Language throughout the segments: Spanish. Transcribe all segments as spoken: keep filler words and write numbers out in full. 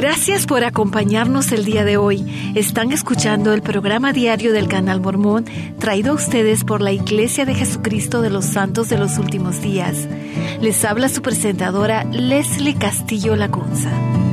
Gracias por acompañarnos el día de hoy. Están escuchando el programa diario del Canal Mormón, traído a ustedes por la Iglesia de Jesucristo de los Santos de los Últimos Días. Les habla su presentadora Leslie Castillo Lacunza.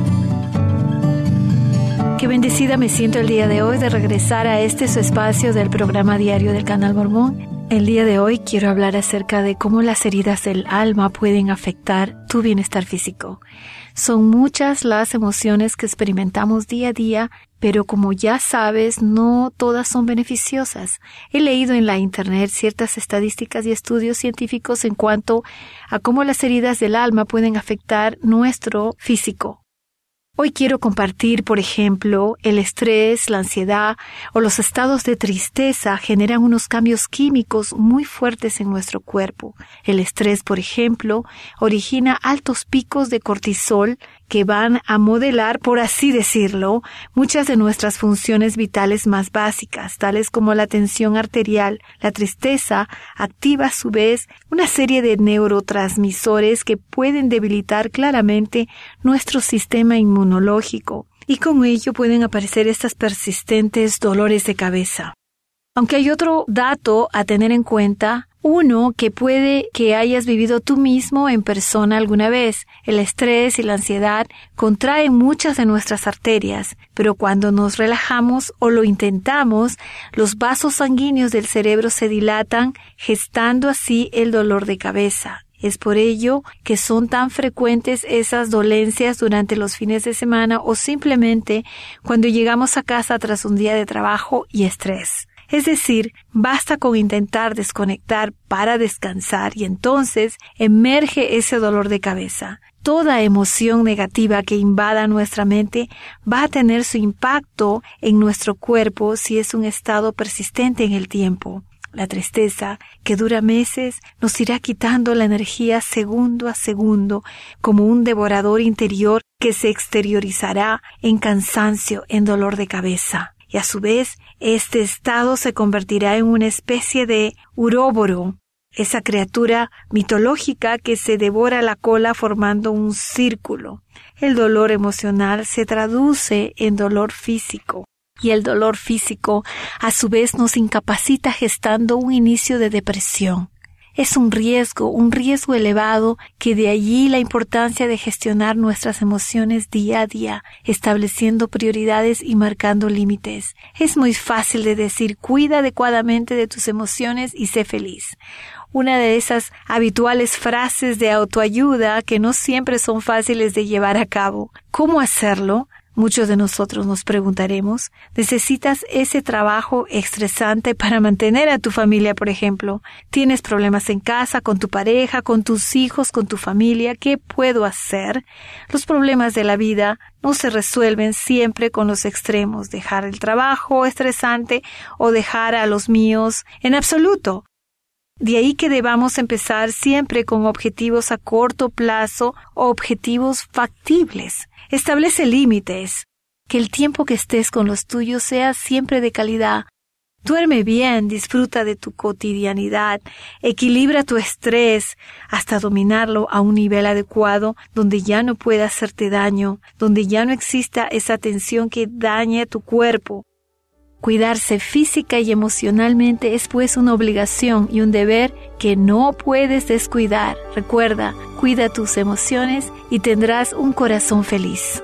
Qué bendecida me siento el día de hoy de regresar a este su espacio del programa diario del Canal Mormón. El día de hoy quiero hablar acerca de cómo las heridas del alma pueden afectar tu bienestar físico. Son muchas las emociones que experimentamos día a día, pero como ya sabes, no todas son beneficiosas. He leído en la internet ciertas estadísticas y estudios científicos en cuanto a cómo las heridas del alma pueden afectar nuestro físico. Hoy quiero compartir, por ejemplo, el estrés, la ansiedad o los estados de tristeza generan unos cambios químicos muy fuertes en nuestro cuerpo. El estrés, por ejemplo, origina altos picos de cortisol que van a modelar, por así decirlo, muchas de nuestras funciones vitales más básicas, tales como la tensión arterial. La tristeza activa a su vez una serie de neurotransmisores que pueden debilitar claramente nuestro sistema inmunológico, y con ello pueden aparecer estas persistentes dolores de cabeza. Aunque hay otro dato a tener en cuenta, uno que puede que hayas vivido tú mismo en persona alguna vez. El estrés y la ansiedad contraen muchas de nuestras arterias, pero cuando nos relajamos o lo intentamos, los vasos sanguíneos del cerebro se dilatan, gestando así el dolor de cabeza. Es por ello que son tan frecuentes esas dolencias durante los fines de semana o simplemente cuando llegamos a casa tras un día de trabajo y estrés. Es decir, basta con intentar desconectar para descansar y entonces emerge ese dolor de cabeza. Toda emoción negativa que invada nuestra mente va a tener su impacto en nuestro cuerpo si es un estado persistente en el tiempo. La tristeza, que dura meses, nos irá quitando la energía segundo a segundo, como un devorador interior que se exteriorizará en cansancio, en dolor de cabeza. Y a su vez, este estado se convertirá en una especie de uróboro, esa criatura mitológica que se devora la cola formando un círculo. El dolor emocional se traduce en dolor físico. Y el dolor físico, a su vez, nos incapacita gestando un inicio de depresión. Es un riesgo, un riesgo elevado, que de allí la importancia de gestionar nuestras emociones día a día, estableciendo prioridades y marcando límites. Es muy fácil de decir, cuida adecuadamente de tus emociones y sé feliz. Una de esas habituales frases de autoayuda que no siempre son fáciles de llevar a cabo. ¿Cómo hacerlo? Muchos de nosotros nos preguntaremos, ¿necesitas ese trabajo estresante para mantener a tu familia, por ejemplo? ¿Tienes problemas en casa, con tu pareja, con tus hijos, con tu familia? ¿Qué puedo hacer? Los problemas de la vida no se resuelven siempre con los extremos, dejar el trabajo estresante o dejar a los míos en absoluto. De ahí que debamos empezar siempre con objetivos a corto plazo o objetivos factibles. Establece límites. Que el tiempo que estés con los tuyos sea siempre de calidad. Duerme bien, disfruta de tu cotidianidad, equilibra tu estrés hasta dominarlo a un nivel adecuado donde ya no pueda hacerte daño, donde ya no exista esa tensión que dañe a tu cuerpo. Cuidarse física y emocionalmente es pues una obligación y un deber que no puedes descuidar. Recuerda, cuida tus emociones y tendrás un corazón feliz.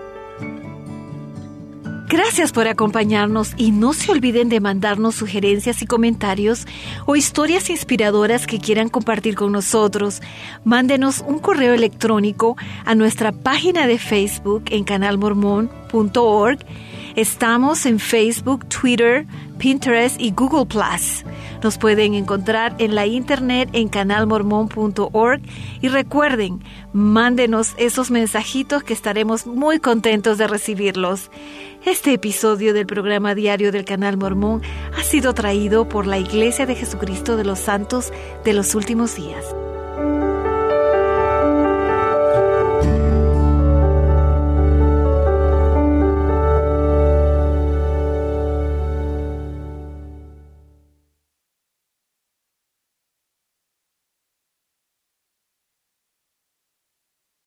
Gracias por acompañarnos y no se olviden de mandarnos sugerencias y comentarios o historias inspiradoras que quieran compartir con nosotros. Mándenos un correo electrónico a nuestra página de Facebook en canal mormón punto org. Estamos en Facebook, Twitter, Pinterest y Google plus. Nos pueden encontrar en la internet en canal mormón punto org y recuerden, mándenos esos mensajitos que estaremos muy contentos de recibirlos. Este episodio del programa diario del Canal Mormón ha sido traído por la Iglesia de Jesucristo de los Santos de los Últimos Días.